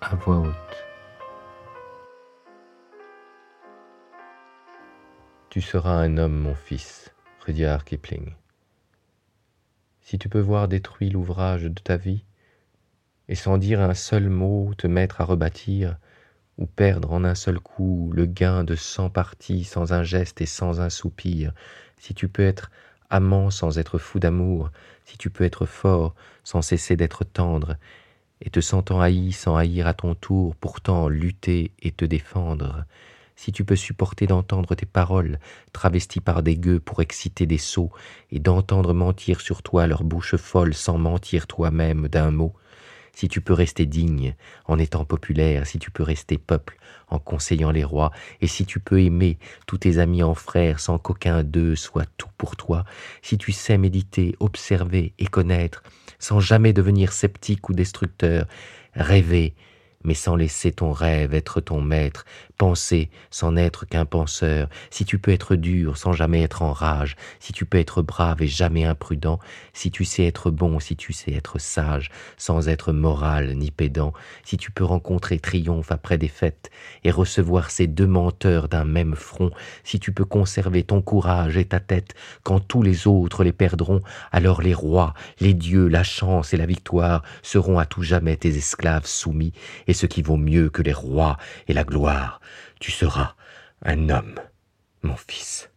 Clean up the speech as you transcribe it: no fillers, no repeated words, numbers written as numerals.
à voix haute. Tu seras un homme, mon fils, Rudyard Kipling. Si tu peux voir détruit l'ouvrage de ta vie, et sans dire un seul mot te mettre à rebâtir, ou perdre en un seul coup le gain de 100 parties sans un geste et sans un soupir, si tu peux être amant sans être fou d'amour, si tu peux être fort sans cesser d'être tendre, et te sentant haï sans haïr à ton tour, pourtant lutter et te défendre, si tu peux supporter d'entendre tes paroles travesties par des gueux pour exciter des sots, et d'entendre mentir sur toi leur bouche folle sans mentir toi-même d'un mot, si tu peux rester digne en étant populaire, si tu peux rester peuple en conseillant les rois, et si tu peux aimer tous tes amis en frères sans qu'aucun d'eux soit tout pour toi, si tu sais méditer, observer et connaître, sans jamais devenir sceptique ou destructeur, rêver, mais sans laisser ton rêve être ton maître, penser sans n'être qu'un penseur, si tu peux être dur sans jamais être en rage, si tu peux être brave et jamais imprudent, si tu sais être bon, si tu sais être sage, sans être moral ni pédant, si tu peux rencontrer triomphe après défaite et recevoir ces deux menteurs d'un même front, si tu peux conserver ton courage et ta tête quand tous les autres les perdront, alors les rois, les dieux, la chance et la victoire seront à tout jamais tes esclaves soumis, et ce qui vaut mieux que les rois et la gloire, tu seras un homme, mon fils.